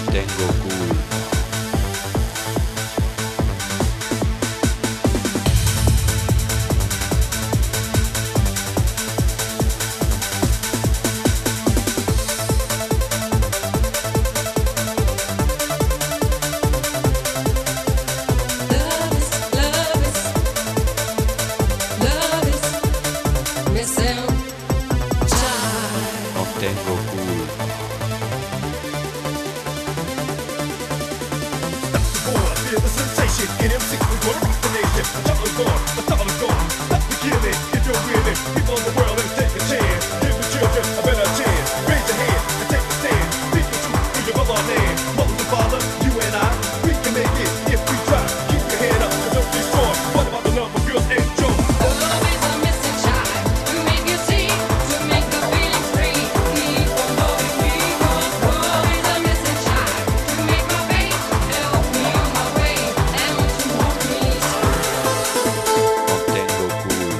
tengo cool. Tengo cool. Feel the sensation in MC, we gonna rock the nation. Shut the door, the thought is gone. Let me get it, if you're with it. People in the world, let's take a chance. Give the children a better chance. Raise your hand and take a stand. Speak the truth to your mother land. Mother and father, you and I, we can make it if we try. Keep your head up and don't destroy. What about the love of girls and joy? Love is a missing child to make you see, to make the feelings free. Keep on loving me, 'cause love is a missing child to make my faith help me on my way and to walk me No tengo cool.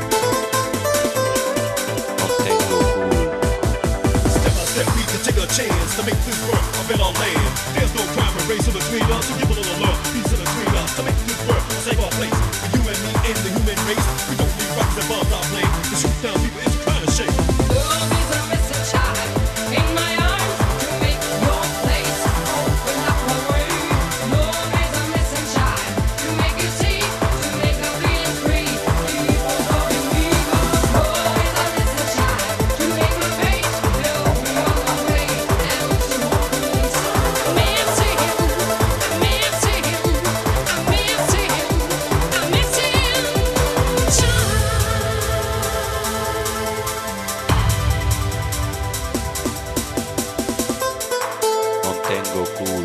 No tengo cool. Step by step, we can take a chance to make this work a better land. There's no crime and race in between us, so give a little love, peace in between us to make this work a safer place for you and me and the human race. We don't need rockets and bombs, our plane. To shoot down people is a kind of shame. Love is a missing child in my arms to make your place. Open up my way. Love is a missing child to make you see, to make the feelings free. Keep on loving me, 'cause love is a missing child to make my faith help me on my way and to walk me. I miss him, I miss him, I miss him, I miss him, child. No tengo cool.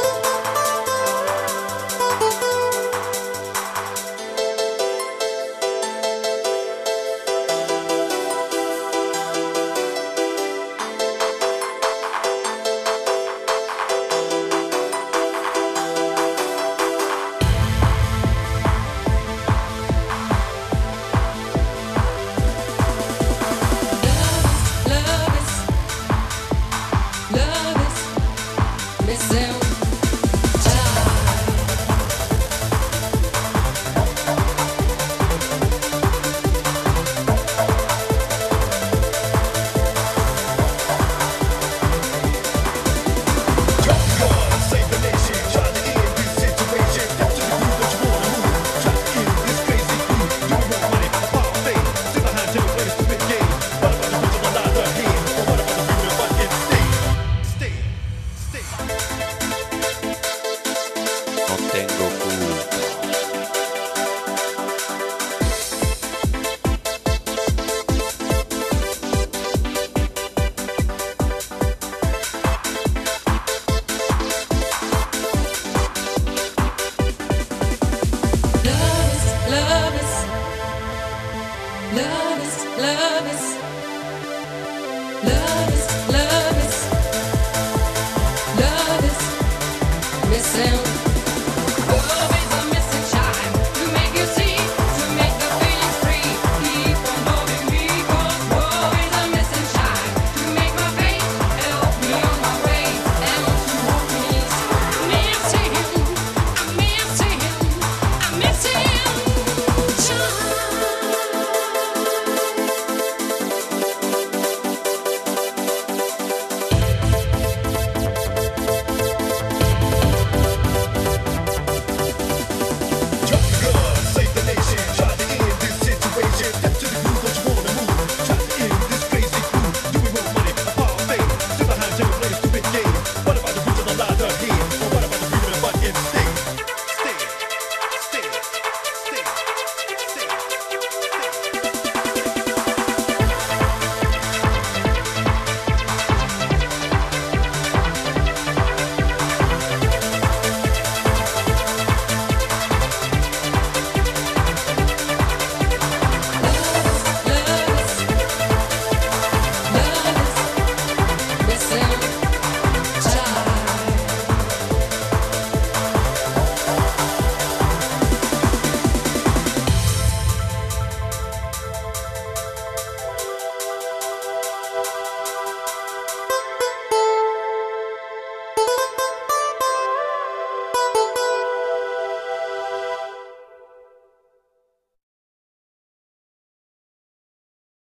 Love is missing child. Save the nation, try to end this situation. Step to the groove that you wanna move. Try to end this crazy groove. Do we want money, a power fame? Sit behind table, play a stupid game. What about the visualize our hand? Or what about the freedom of instead? Stay. No tengo cool. Love is, love is, love is, love is, love is.